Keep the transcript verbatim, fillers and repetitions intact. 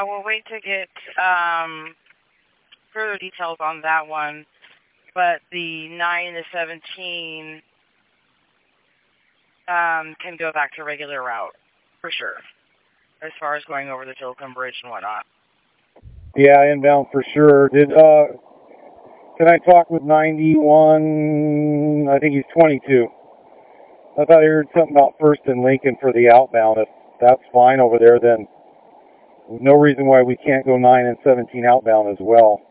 we'll wait to get um, further details on that one. But the nine and the seventeen um, can go back to regular route, for sure, as far as going over the Tilcomb Bridge and whatnot. Yeah, inbound for sure. Did uh, Can I talk with ninety-one? I think he's twenty-two. I thought I heard something about First and Lincoln for the outbound. If that's fine over there, then no reason why we can't go nine and seventeen outbound as well.